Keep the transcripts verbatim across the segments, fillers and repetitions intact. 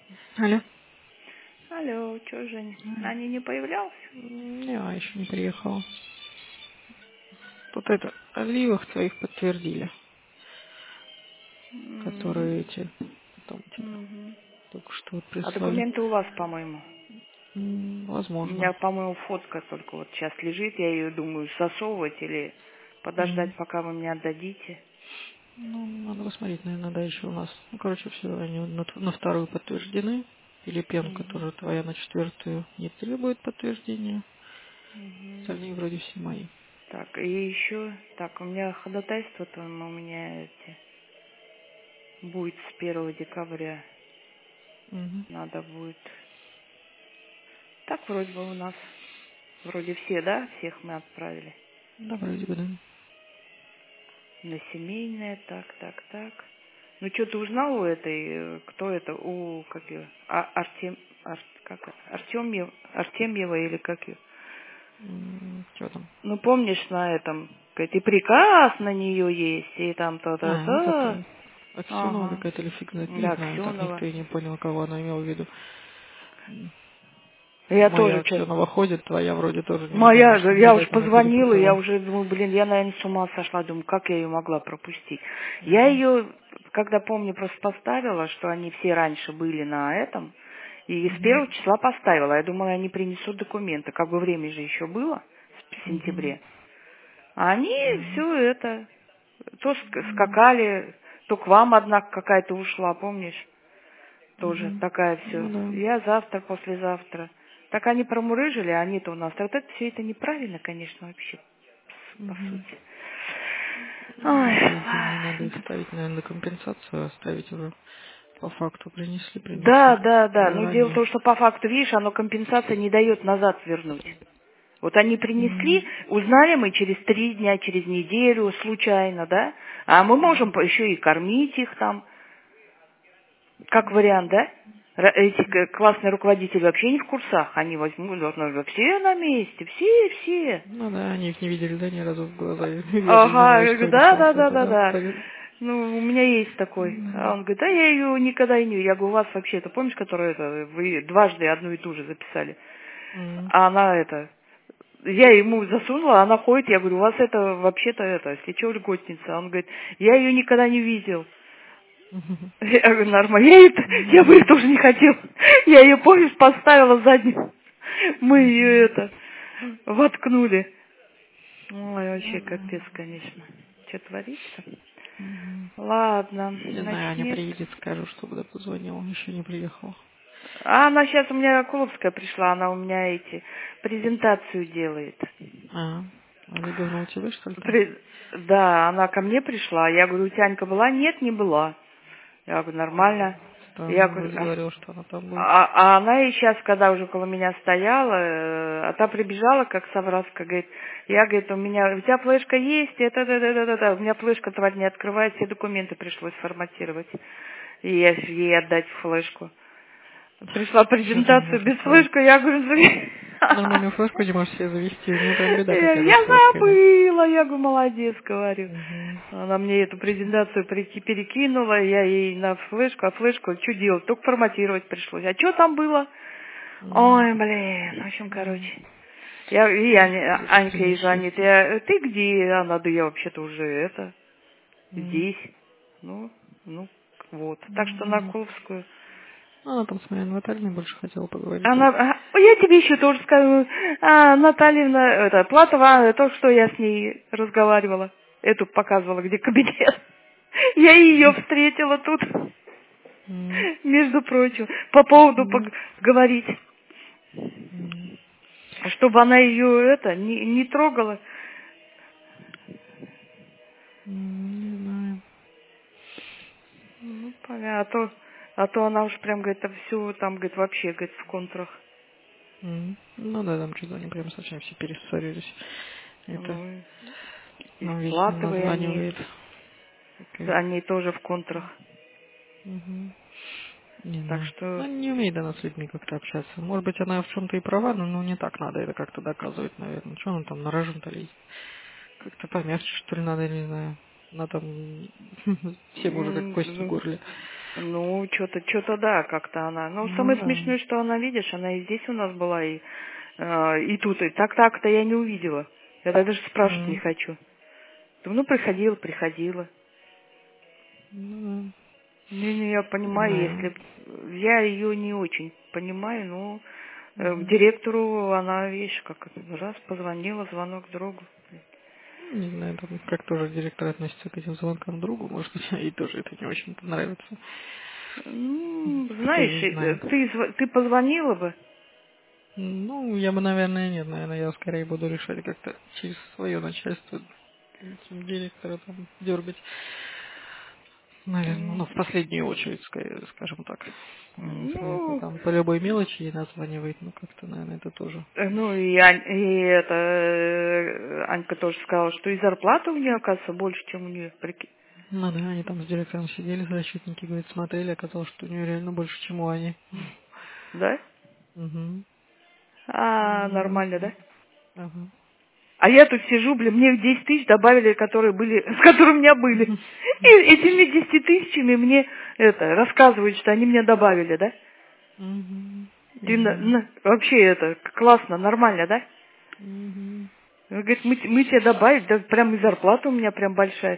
Алло. Алло, чё, Жень? М, Аня не появлялся? Не, а еще не приехала. Тут это, Оливых твоих подтвердили, М, которые эти, потом тебе мгм. только что вот А прислали. документы у вас, по-моему. М, У Возможно. меня, по-моему, фотка только вот сейчас лежит. Я ее думаю засовывать или М, подождать, пока вы мне отдадите. Ну, надо посмотреть, наверное, дальше у нас. Ну, короче, все, они на, т- на вторую подтверждены. Филипенко Мгм. тоже твоя на четвертую не требует подтверждения. Мгм. Остальные вроде все мои. Так, и еще, так, у меня ходатайство там у меня эти, будет с первого декабря. Угу. Надо будет. Так вроде бы у нас. Вроде все, да? Всех мы отправили. Да, вроде бы, да. На семейное, так, так, так. Ну, что ты узнал у этой, э, кто это, у, как ее, а, Артем, Ар- как, Артемьев, Артемьева или как ее? Что там? Ну, помнишь, на этом, говорит, и приказ на нее есть, и там А, этот то-то-то. э, Аксенова Ага. какая-то или фиг знает, не Да, знаю, так Аксенова. никто и не понял, кого она имела в виду. Я Моя тоже что Аксенова ходит, твоя вроде тоже не моя, думаю, что я уж видать она позвонила, я перепутала. уже думаю, блин, я, наверное, с ума сошла, думаю, как я ее могла пропустить. Я Мгм. ее, когда помню, просто поставила, что они все раньше были на этом, и с Мгм. первого числа поставила. Я думала, они принесут документы, как бы время же еще было в Мгм. сентябре. А они Мгм. все это, то ск- скакали, то к вам одна какая-то ушла, помнишь? Тоже Мгм. такая Ну все. да. Я завтра, послезавтра. Так они промурыжили, а они-то у нас. Так вот это все это неправильно, конечно, вообще, по Мгм. сути. Ну, Ой, по идее, надо их ладно. ставить, наверное, на компенсацию, оставить уже по факту. Принесли, Да, принесли. да, да. Но дело в Заранее. том, что по факту, видишь, оно компенсация не дает назад вернуть. Вот они принесли, Мгм. узнали мы через три дня, через неделю, случайно, да? А мы можем по- еще и кормить их там. Как вариант, да? Ра- Эти к- классные руководители вообще не в курсах, они возьмут, должны же все на месте, все, все. Ну да, они их не видели, да, ни разу в глаза. Я же не Ага, знаю, я что говорю, они да, там да, с да, это, да, да, да. творят. Ну, у меня есть такой. А Мгм. он говорит, да я ее никогда и не... Я говорю, у вас вообще это, помнишь, которую это, вы дважды одну и ту же записали? Мгм. А она это... Я ему засунула, она ходит, я говорю, у вас это вообще-то это, если что, льготница. Он говорит, я ее никогда не видел. Мгм. Я говорю, нормально. Я, это, я бы Мгм. тоже не хотел. Я ее, помнишь, поставила заднюю. Мы ее Мгм. это воткнули. Ой, Ну вообще да. капец, конечно. Что творится? Мгм. Ладно, Не знаю, Аня начнет. приедет, скажу, чтобы да позвонила. Еще не приехала. А она сейчас у меня Клубская пришла, она у меня эти презентацию делает. А, Олеговна у тебя, что ли, там? При- Да, она ко мне пришла. Я говорю, у Тянька была? Нет, не была. Я говорю, нормально. Я Странно, говорю, вроде а, говорила, что она там будет. а- а она и сейчас, когда уже около меня стояла, э, а та прибежала, как совраска, говорит, я, говорит, у меня, у тебя флешка есть, это, да, да, да, да, да. У меня флешка, тварь, не открывает, все документы пришлось форматировать. И я ей отдать флешку. Пришла Что ты не презентацию можешь без устроить? флешку, я говорю, «Зови». Нормальную флешку не можешь себе завести. У нее прям беда я, какая-то с я флешками. забыла, я говорю, молодец, говорю. Угу. Она мне эту презентацию переки- перекинула, я ей на флешку, а флешку что делать? Только форматировать пришлось. А что там было? М, Ой, блин, в общем, м. короче. Я, и Аня- Где-то Анька ей принесли. звонит, я, ты где? Она, да я вообще-то уже это, М, здесь. Ну, ну, вот. Так что на м. Куловскую. Она там с моей Натальей больше хотела поговорить. Она, а, ой, я тебе еще тоже скажу, а, Натальевна, это, Платова, то, что я с ней разговаривала, эту показывала, где кабинет. Я ее встретила тут, М, между прочим, по поводу Да. поговорить, М, чтобы она ее это не, не трогала. м, Не знаю. Ну, понятно, а то, а то она уж прям, говорит, всю там, говорит, вообще, говорит, в контрах. М, Ну да, там что-то они прям совсем все перессорились. Это Ну, и нам с вечно Платовой они, названивает. Такая. они тоже в контрах. Мгм. Не Так знаю. что Она не умеет она с людьми как-то общаться. Может быть, она в чем-то и права, но ну, не так надо это как-то доказывать, наверное. Что она там на рожон-то лезет? Как-то помягче, что ли, надо, не знаю. Она там всем уже как кость в горле. Ну, что-то, что-то да, как-то она. Ну, Ну самое да. смешное, что она, видишь, она и здесь у нас была, и, э, и тут, и так-так-то я не увидела. Я даже спрашивать не М. хочу. Думаю, ну, приходила, приходила. Ну Не-не, я да. понимаю, если... Знаю. б- Я ее не очень понимаю, но э, к Мгм. директору она, видишь, как раз позвонила, звонок другу. Не знаю, там как тоже директор относится к этим звонкам другу, может быть, ей тоже это не очень нравится. Ну, Кто знаешь, ее э, знает. ты, зв- ты позвонила бы? Ну, я бы, наверное, нет, наверное, я скорее буду решать как-то через свое начальство этим директора там дергать. Наверное, ну, М, в последнюю очередь, скорее, скажем так. Ну, если это Ну, там по любой мелочи ей названивает, ну, как-то, наверное, это тоже. э, ну и, Ань- и это, э, Анька тоже сказала, что и зарплата у нее, оказывается, больше, чем у нее. Прикинь. Ну да, они там с директором сидели, защитники, говорит, смотрели, оказалось, что у нее реально больше, чем у Ани. Да? Угу. А, Ну, не нормально, да? знаю. Ага. А я тут сижу, блин, мне десять тысяч добавили, которые были, с которыми у меня были. И этими десяти тысячами мне это рассказывают, что они мне добавили, да? Угу. Ты на- Знаю. на- вообще это классно, нормально, да? Угу. Он говорит, мы, т- мы тебе добавили, да прям и зарплата у меня прям большая.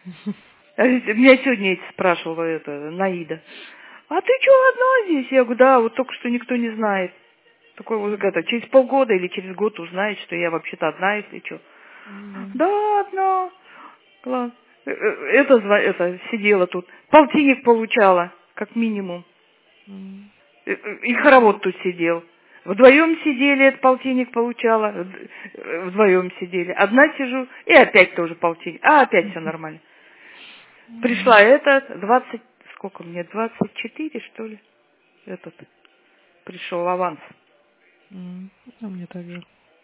А ведь меня сегодня эти спрашивала это, Наида. А ты что одна здесь? Я говорю, да, вот только что никто не знает. Такой вот это, через полгода или через год узнает, что я вообще-то одна, если что. Да. Да, одна. Ладно. Э, э, Это, зва- это, сидела тут. Полтинник получала, как минимум. М. Э, э, И хоровод тут сидел. Вдвоем сидели, этот полтинник получала. Вд- э, Вдвоем сидели. Одна сижу, и опять тоже полтинник. А, опять все нормально. Пришла этот, двадцать, сколько мне, двадцать четыре, что ли? Этот, пришел аванс. М. А мне также.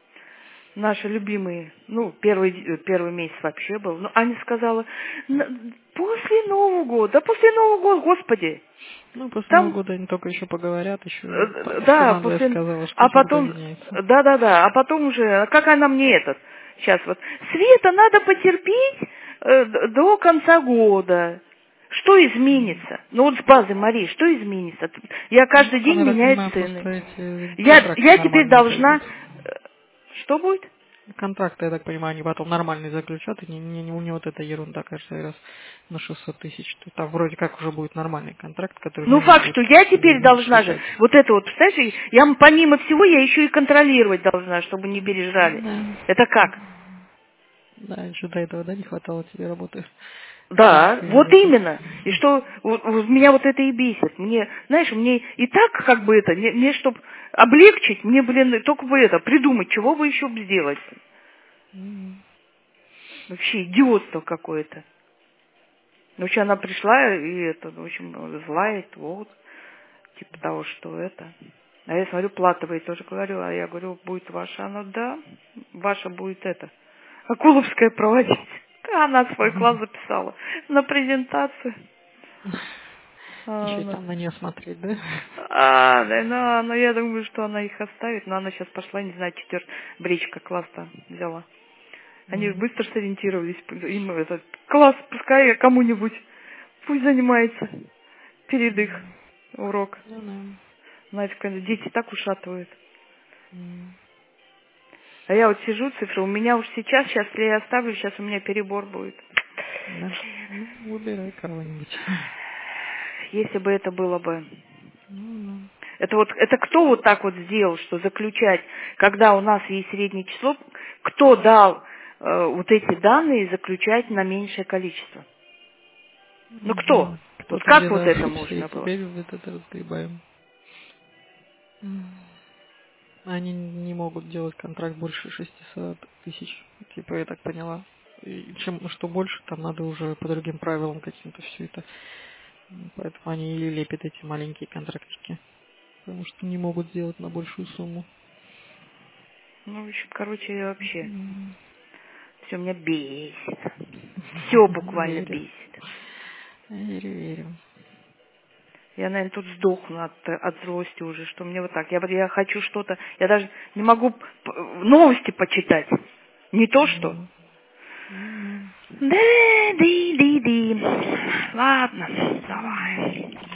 Наши любимые, ну, первый, д- первый месяц вообще был. Но Аня сказала, «Н- после Нового года, да после Нового года, господи. Ну, после Нового Там, года они только еще поговорят, еще э, та- да, финансовая после, сказала, что а скоро потом, поменяется. да-да-да, а потом уже, а как она мне этот, сейчас вот, Света, надо потерпеть э, д- до конца года. Что изменится? Ну вот с базы Марии, что изменится? Я Ну, каждый там, день я так меняю понимаю, цены. просто эти Я, контракты я теперь нормальные пойдут. должна... э, Что будет? Контракты, я так понимаю, они потом нормальные заключат, и не, не, не, не вот эта ерунда каждый раз на шестьсот тысяч. То там вроде как уже будет нормальный контракт, который Ну, нужно факт, будет что я себе теперь должна же, считать. вот это вот, представляешь, я м- помимо всего, я еще и контролировать должна, чтобы не пережали. Да. Это как? Да, еще до этого, да, не хватало тебе работы Да, вот контролировать. именно. И что вот- вот меня вот это и бесит. Мне, знаешь, мне и так как бы это, мне, мне чтобы облегчить, мне, блин, только бы это, придумать, чего бы еще бы сделать. М. Вообще идиотство какое-то. Ну, вообще она пришла и это, в общем, злая, вот, типа того, что это. А я смотрю, платовые тоже говорю, а я говорю, будет ваша, она, да, ваша будет это, Акуловская проводить. А она свой класс записала на презентацию. А, Еще и она- там на нее смотреть, да? а, да, ну, ну, я думаю, что она их оставит, но она сейчас пошла, не знаю, четвертый бричка класс там взяла. Они М. быстро сориентировались, им этот класс, пускай кому-нибудь, пусть занимается перед их урок. Ну да. Знаете, когда дети так ушатывают. М. А я вот сижу, цифры, у меня уж сейчас, сейчас, если я оставлю, сейчас у меня перебор будет. Да. Ну, выбирай кого-нибудь. Если бы это было бы... Ну, Это вот, это кто вот так вот сделал, что заключать, когда у нас есть среднее число, кто дал э, вот эти данные заключать на меньшее количество? да. Ну Не кто? знаю. Вот Кто-то как вот где-то это все можно эти было? бегают, это разгребаем. Они не могут делать контракт больше шестисот тысяч. Типа, я так поняла. И чем, что больше, там надо уже по другим правилам каким-то все это. М, Поэтому они и лепят эти маленькие контрактики. Потому что не могут сделать на большую сумму. Ну, в общем, короче, я вообще, М. все меня бесит. Все буквально Верю. бесит. Верю, верю. Я, наверное, тут сдохну от, от злости уже, что мне вот так. Я, вот- я хочу что-то, я даже не могу п- новости почитать. Не то что. М. Ну, Да, ди, ди, ди. Ладно, давай.